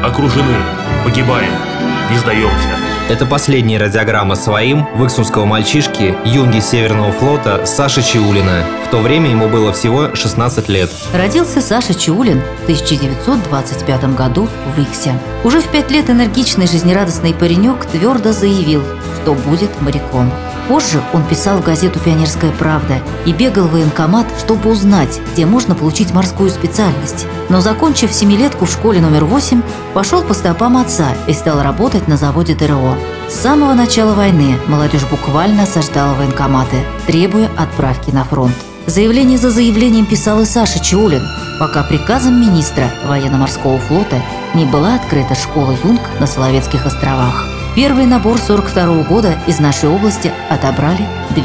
окружены. Погибаем. Не сдаемся. Это последняя радиограмма своим выксумского мальчишки, юнги Северного флота Саши Чаулина. В то время ему было всего 16 лет. Родился Саша Чаулин в 1925 году в Иксе. Уже в 5 лет энергичный, жизнерадостный паренек твердо заявил, что будет моряком. Позже он писал в газету «Пионерская правда» и бегал в военкомат, чтобы узнать, где можно получить морскую специальность. Но, закончив семилетку в школе номер 8, пошел по стопам отца и стал работать на заводе ТРО. С самого начала войны молодежь буквально осаждала военкоматы, требуя отправки на фронт. Заявление за заявлением писал и Саша Чаулин, пока приказом министра военно-морского флота не была открыта школа юнг на Соловецких островах. Первый набор 1942 года из нашей области отобрали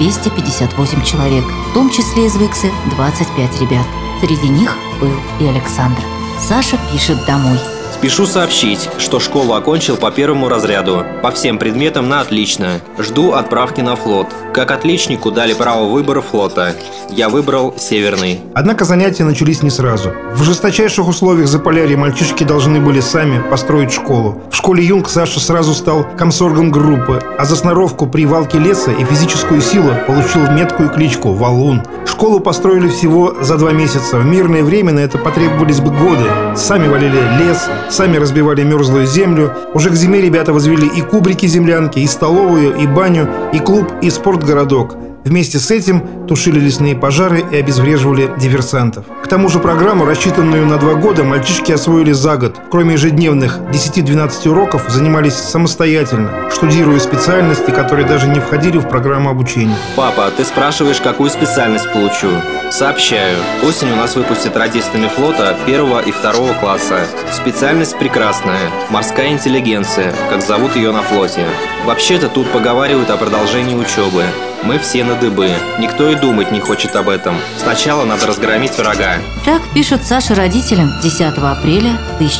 258 человек, в том числе из Виксы 25 ребят. Среди них был и Александр. Саша пишет домой. Спешу сообщить, что школу окончил по первому разряду, по всем предметам на отлично. Жду отправки на флот. Как отличнику дали право выбора флота. Я выбрал Северный. Однако занятия начались не сразу. В жесточайших условиях Заполярья мальчишки должны были сами построить школу. В школе юнг Саша сразу стал комсоргом группы, а за сноровку при валке леса и физическую силу получил меткую кличку «Валун». Школу построили всего за 2 месяца. В мирное время на это потребовались бы годы. Сами валили лес, сами разбивали мерзлую землю. Уже к зиме ребята возвели и кубрики-землянки, и столовую, и баню, и клуб, и спортгородок. Вместе с этим тушили лесные пожары и обезвреживали диверсантов. К тому же программу, рассчитанную на 2 года, мальчишки освоили за год. Кроме ежедневных 10-12 уроков, занимались самостоятельно, штудируя специальности, которые даже не входили в программу обучения. Папа, ты спрашиваешь, какую специальность получу? Сообщаю. Осенью нас выпустят радистами флота 1 и 2 класса. Специальность прекрасная. Морская интеллигенция, как зовут ее на флоте. Вообще-то тут поговаривают о продолжении учебы. Мы все на дыбы. Никто и думать не хочет об этом. Сначала надо разгромить врага. Так пишет Саша родителям 10 апреля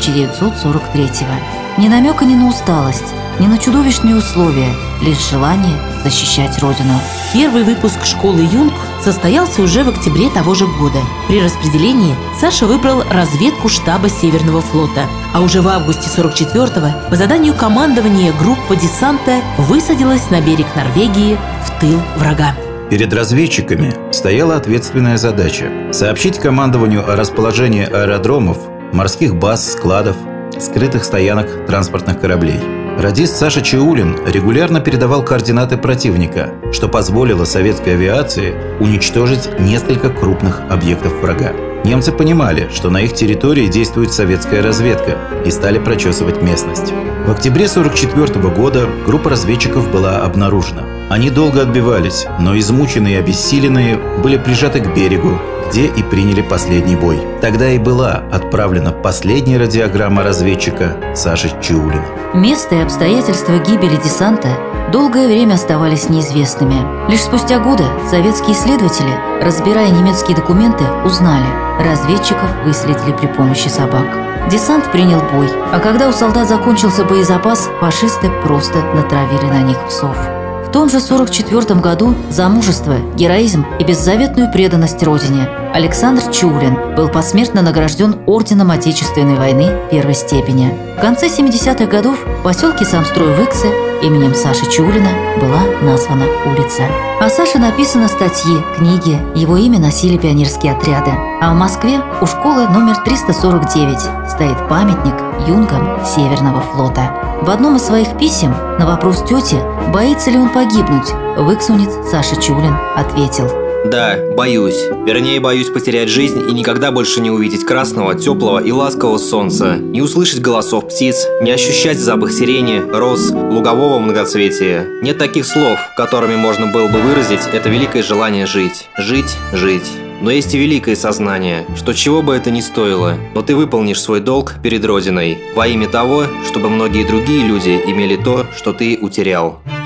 1943-го. Ни намека ни на усталость, ни на чудовищные условия, лишь желание защищать Родину. Первый выпуск школы юнг состоялся уже в октябре того же года. При распределении Саша выбрал разведку штаба Северного флота. А уже в августе 44-го по заданию командования группа десанта высадилась на берег Норвегии в тыл врага. Перед разведчиками стояла ответственная задача – сообщить командованию о расположении аэродромов, морских баз, складов, скрытых стоянок транспортных кораблей. Радист Саша Чаулин регулярно передавал координаты противника, что позволило советской авиации уничтожить несколько крупных объектов врага. Немцы понимали, что на их территории действует советская разведка, и стали прочесывать местность. В октябре 1944 года группа разведчиков была обнаружена. Они долго отбивались, но измученные и обессиленные были прижаты к берегу, где и приняли последний бой. Тогда и была отправлена последняя радиограмма разведчика Саши Чаулина. Место и обстоятельства гибели десанта долгое время оставались неизвестными. Лишь спустя годы советские исследователи, разбирая немецкие документы, узнали – разведчиков выследили при помощи собак. Десант принял бой, а когда у солдат закончился боезапас, фашисты просто натравили на них псов. В том же 1944 году за мужество, героизм и беззаветную преданность Родине Александр Чаулин был посмертно награжден Орденом Отечественной войны первой степени. В конце 70-х годов в поселке Самстрой в Иксе именем Саши Чаулина была названа улица. О Саше написаны статьи, книги, его имя носили пионерские отряды. А в Москве у школы номер 349 стоит памятник юнгам Северного флота. В одном из своих писем на вопрос тети, боится ли он погибнуть, выксунец Саша Чаулин ответил: Да, боюсь. Вернее, боюсь потерять жизнь и никогда больше не увидеть красного, теплого и ласкового солнца, не услышать голосов птиц, не ощущать запах сирени, роз, лугового многоцветия. Нет таких слов, которыми можно было бы выразить это великое желание жить. Жить, жить. Но есть и великое сознание, что чего бы это ни стоило, но ты выполнишь свой долг перед Родиной во имя того, чтобы многие другие люди имели то, что ты утерял.